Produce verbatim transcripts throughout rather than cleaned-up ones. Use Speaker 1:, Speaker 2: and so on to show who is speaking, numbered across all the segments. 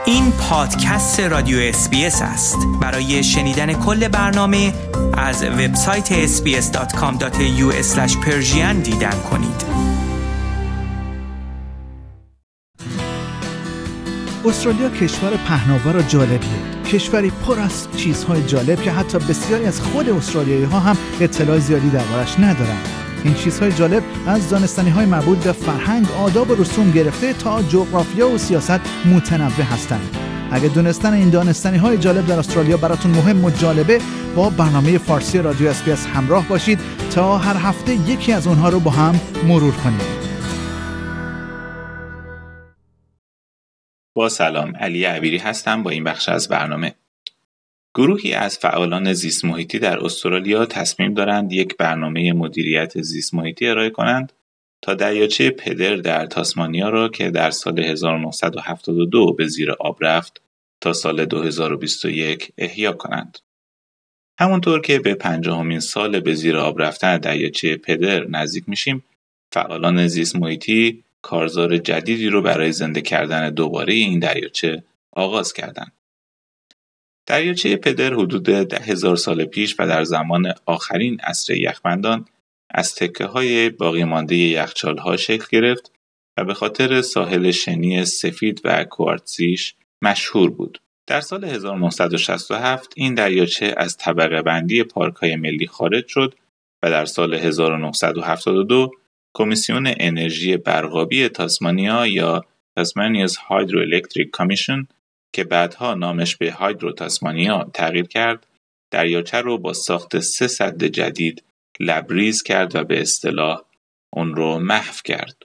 Speaker 1: این پادکست رادیو اس بی اس است. برای شنیدن کل برنامه از وبسایت اس بی اس دات کام دات ای یو اسلش پرشین دیدن کنید.
Speaker 2: استرالیا کشور پهناور و جالبیه. کشوری پر از چیزهای جالب که حتی بسیاری از خود استرالیایی‌ها هم اطلاع زیادی دربارش ندارن. این چیزهای جالب از دانستنی‌های مربوط به فرهنگ، آداب و رسوم گرفته تا جغرافیا و سیاست متنوع هستند. اگه دونستن این دانستنی‌های جالب در استرالیا براتون مهم و جالبه، با برنامه فارسی رادیو اس بی اس همراه باشید تا هر هفته یکی از اونها رو با هم مرور کنیم.
Speaker 3: با سلام، علی عبیری هستم با این بخش از برنامه. گروهی از فعالان زیست محیطی در استرالیا تصمیم دارند یک برنامه مدیریت زیست محیطی ارائه کنند تا دریاچه پدر در تاسمانیا را که در سال هزار و نهصد و هفتاد و دو به زیر آب رفت تا سال دو هزار و بیست و یک احیا کنند. همونطور که به پنجاهمین سال به زیر آب رفتن دریاچه پدر نزدیک میشیم، فعالان زیست محیطی کارزار جدیدی رو برای زنده کردن دوباره این دریاچه آغاز کردند. دریاچه پدر حدود ده هزار سال پیش و در زمان آخرین عصر یخبندان از تکه‌های باقی مانده یخچال‌ها شکل گرفت و به خاطر ساحل شنی سفید و کوارتزیش مشهور بود. در سال هزار و نهصد و شصت و هفت این دریاچه از طبقه بندی پارک‌های ملی خارج شد و در سال هزار و نهصد و هفتاد و دو کمیسیون انرژی برقابی تاسمانیا یا Tasmania's Hydroelectric Commission که بعدها نامش به هایدرو تاسمانیا تغییر کرد، دریاچه رو با ساخت سه سد جدید لبریز کرد و به اصطلاح اون رو محو کرد.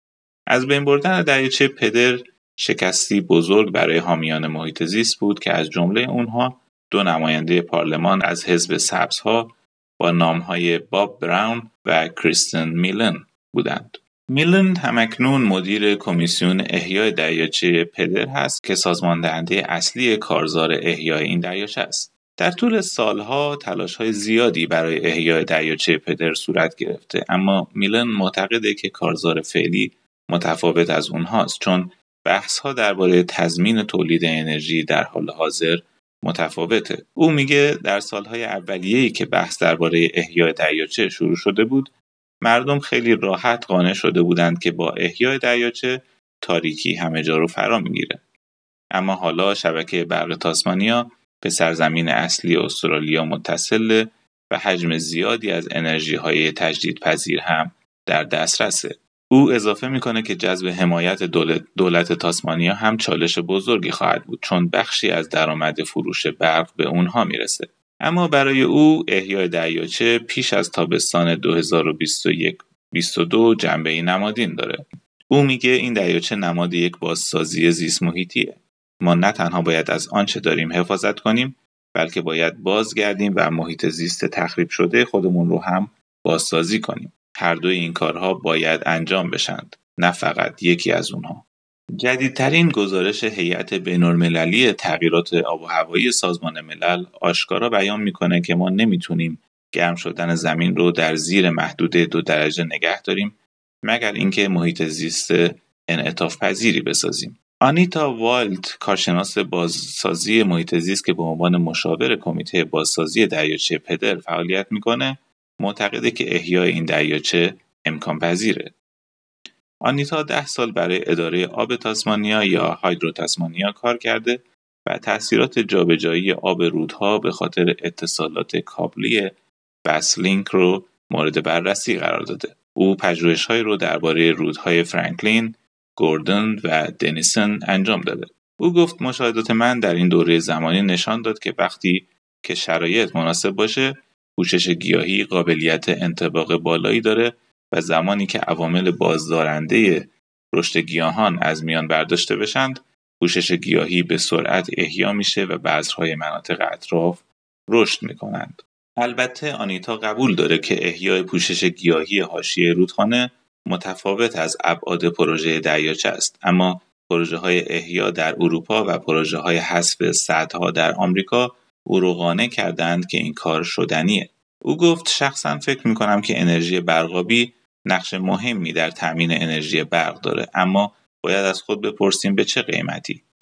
Speaker 3: از بین بردن دریاچه پدر شکستی بزرگ برای حامیان محیط زیست بود که از جمله اونها دو نماینده پارلمان از حزب سبزها با نامهای باب براون و کریستن میلن بودند. میلن همکنون مدیر کمیسیون احیای دریاچه پدر هست که سازمان دهنده اصلی کارزار احیای این دریاچه است. در طول سالها تلاش‌های زیادی برای احیای دریاچه پدر صورت گرفته، اما میلن معتقده که کارزار فعلی متفاوت از اونهاست، چون بحث‌ها درباره تضمین تولید انرژی در حال حاضر متفاوته. او میگه در سالهای اولیه‌ای که بحث درباره احیای دریاچه شروع شده بود، مردم خیلی راحت قانع شده بودند که با احیای دریاچه تاریکی همه جا رو فرا میگیره. اما حالا شبکه برق تاسمانیا به سرزمین اصلی استرالیا متصله و حجم زیادی از انرژی‌های تجدیدپذیر هم در دسترسه. او اضافه میکنه که جذب حمایت دولت, دولت تاسمانیا هم چالش بزرگی خواهد بود، چون بخشی از درآمد فروش برق به اونها میرسه. اما برای او احیای دریاچه پیش از تابستان دو هزار و بیست و یک بیست و دو جنبه نمادین داره. او میگه این دریاچه نماد یک بازسازی زیست محیطیه. ما نه تنها باید از آنچه داریم حفاظت کنیم، بلکه باید بازگردیم و محیط زیست تخریب شده خودمون رو هم بازسازی کنیم. هر دوی این کارها باید انجام بشند، نه فقط یکی از اونها. جدیدترین گزارش هیئت بین‌المللی تغییرات آب و هوایی سازمان ملل آشکارا بیان میکنه که ما نمیتونیم گرم شدن زمین رو در زیر محدوده دو درجه نگه داریم مگر اینکه محیط زیست انعطاف پذیری بسازیم. آنیتا وایلد، کارشناس بازسازی محیط زیست که به عنوان مشاور کمیته بازسازی دریاچه پدر فعالیت میکنه، معتقده که احیای این دریاچه امکان پذیره. آنیتا ده سال برای اداره آب تاسمانیا یا هایدرو تاسمانیا کار کرده و تأثیرات جابجایی آب رودها به خاطر اتصالات کابلی بسلینک رو مورد بررسی قرار داده. او پژوهش‌هایی رو درباره رودهای فرانکلین، گوردن و دنیسن انجام داده. او گفت مشاهدات من در این دوره زمانی نشان داد که وقتی که شرایط مناسب باشه، پوشش گیاهی قابلیت انطباق بالایی داره و زمانی که عوامل بازدارنده رشد گیاهان از میان برداشته بشند، پوشش گیاهی به سرعت احیا میشه و بذرهای مناطق اطراف رشد میکنند. البته آنیتا قبول داره که احیای پوشش گیاهی حاشیه رودخانه متفاوت از ابعاد پروژه دریاچه است، اما پروژه‌های احیا در اروپا و پروژه‌های حذف سدها در آمریکا او رو قانع کردند که این کار شدنیه. او گفت شخصا فکر میکنم که انرژی برقابی نقش مهمی در تامین انرژی برق داره، اما باید از خود بپرسیم به چه قیمتی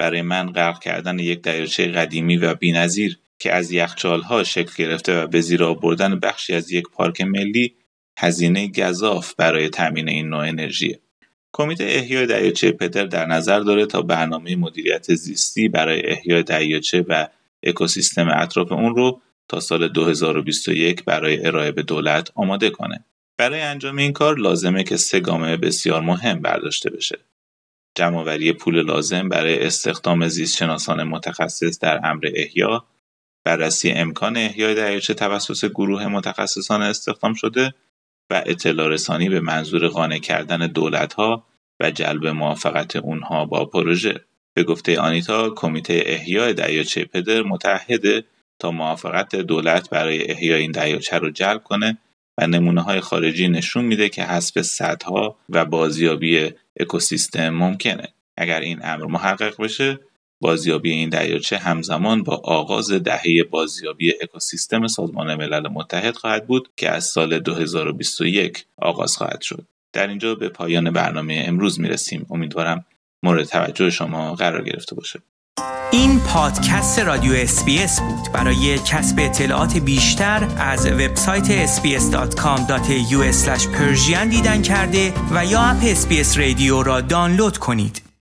Speaker 3: برای من غرق کردن یک دریاچه قدیمی و بی‌نظیر که از یخچال‌ها شکل گرفته و به زیر آوردن بخشی از یک پارک ملی هزینه گزاف برای تامین این نوع انرژی. کمیته احیای دریاچه پدر در نظر داره تا برنامه مدیریت زیستی برای احیای دریاچه و اکوسیستم اطراف اون رو تا سال دو هزار و بیست و یک برای ارائه به دولت آماده کنه. برای انجام این کار لازمه که سه گام بسیار مهم برداشته بشه. جمع‌آوری پول لازم برای استخدام زیستشناسان متخصص در امر احیا، بررسی امکان احیای دریاچه توسط گروه متخصصان استخدام شده و اطلاع رسانی به منظور قانع کردن دولت‌ها و جلب موافقت اونها با پروژه. به گفته آنیتا، کمیته احیای دریاچه پدر متعهده تا موافقت دولت برای احیای این دریاچه رو جلب کنه و نمونه‌های خارجی نشون میده که حذف سدها و بازیابی اکوسیستم ممکنه. اگر این امر محقق بشه، بازیابی این دریاچه همزمان با آغاز دهه بازیابی اکوسیستم سازمان ملل متحد خواهد بود که از سال دو هزار و بیست و یک آغاز خواهد شد. در اینجا به پایان برنامه امروز میرسیم. امیدوارم مورد توجه شما قرار گرفته باشه.
Speaker 1: این پادکست رادیو اس بی اس بود. برای کسب اطلاعات بیشتر از وبسایت اس بی اس دات کام دات یو اسلش پرژین دیدن کرده و یا اپ اس بی اس رادیو را دانلود کنید.